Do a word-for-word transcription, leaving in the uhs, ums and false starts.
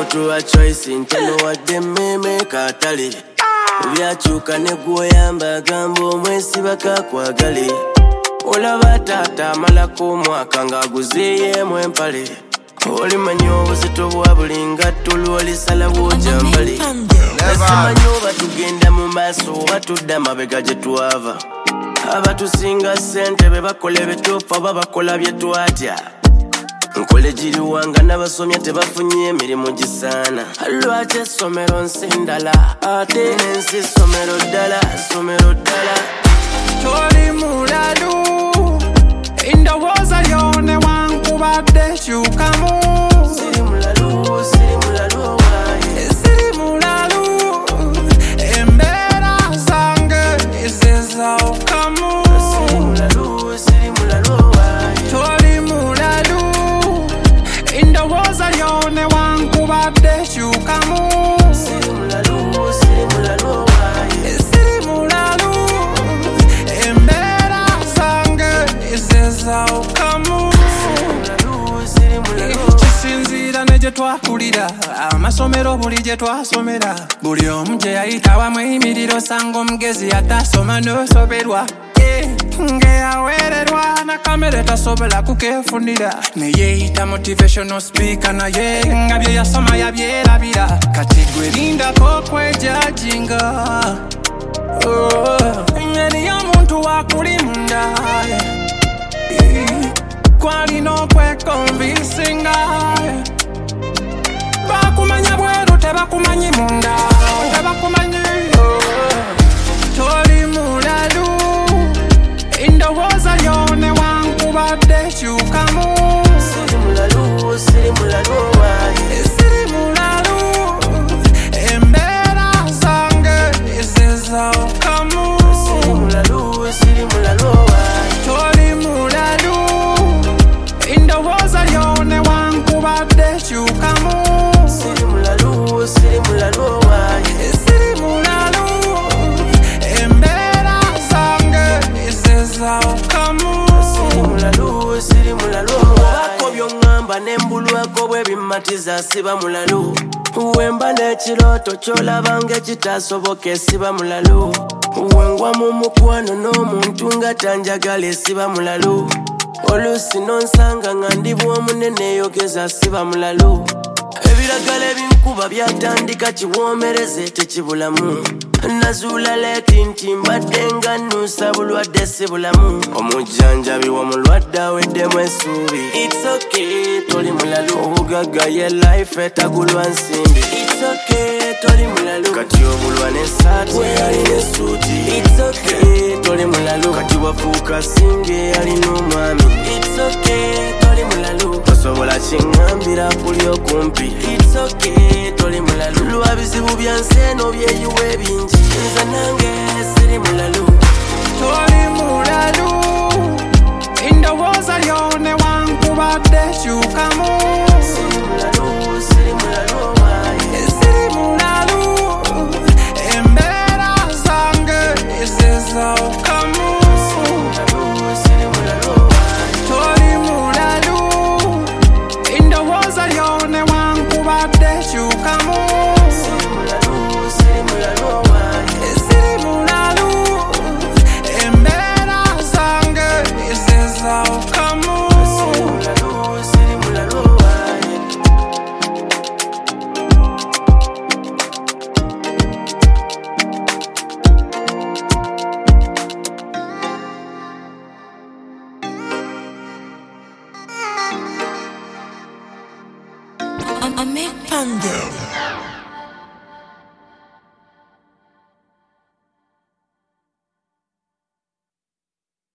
kutuwa choice nteno wadde meme katale byakyuka ne gwoyamba gambo mwesi bakakwagale olaba taata amalako omwaka ng'aguzeeyemu empale olimanyi obuzito bwa buli ngatto lw'olisalawo jambale nasimanyi oba tugenda mu maaso oba tudda mabega gye twava abatusinga ssente be bakola ebituufu oba bakola bye twatya nkole giriwanga n'abasomya tebafunye emirimu gisaana lwaki essomero nsi ndala ate n'ensi ssomero ddala ssomero ddala toli mulalu endowooza lyo newankubadde kyukamu siri mulalu siri mulalu waaye siri mulalu embeera zange ezezawukamu siri mulalu siri mulalu waaye toli mulalu endowooza lyo newankubadde kyukamu siri mulalu siri mulalu waaye siri mulalu embeera zange ezezawukamu kisinziira ne gye twakulira amasomero buli gye twasomera buli omu gye yayita wamweyimiriro sanga omugezi atasoma n'osoberwa ngeyaweererwa na kamere tasobola kukefunira neyeeyita motivational speaker naye nga bye yasoma yabyerabira kati gwe lindako okwejajinga eriyo omuntu wakuli munda kwalina okwekonvisinga bakumanya bweru tebakumanyi munda tebakumanyi toli mulalu endowooza lyo newankubadde kyukamu siri mulalu siri mulalu waaye siri mulalu embeera zange ezezawukamu siri mulalu siri mulalu waaye toli mulalu endowooza lyo newankubadde kyukamu siri mulalu siri mulalu waaye siri mulalu embeera zange ezezawukamu siri mulalu siri mulalu obako by'oŋŋamba n'embulwako bwe bimmatiza siba mulalu wemba n'ekirooto ky'olabanga ekitaasoboka esiba mulalu wengwa mu mukwano n'omuntu nga tanjagala esiba mulalu oluusi nonsanga nga ndi bw'omunene eyogeza siba mulalu ebiragala ebinkuba byatandika kiwoomereze tekibulamu nazuula leeti nti mbadde nga nnuusa bulwadde si bulamu omujjanjabi w'omulwadde aweddemu essuubi It's okay toli mulalu obugagga ye life etagulwa nsimbi It's okay toli mulalu kati obulwa n'essaati weyalina essuuti It's okay toli mulalu kati wafuuka singe alina omwami It's okay toli mulalu tosobola kiŋŋambira kuli okumpi It's okay toli mulalu lwa bizibu bya nsi eno byeyiwa ebingi nze nange siri mulalu toli mulalu endowooza lyo newankubadde kyukamu siri mulalu siri mulalu waaye siri mulalu embeera zange ezezawukamu siri mulalu waaye toli mulalu endowooza lyo newankubadde kyukamu siri mulalu siri mulalu waaye siri mulalu embeera zange ezezawukamu siri mulalu siri mulalu waaye I make Panda.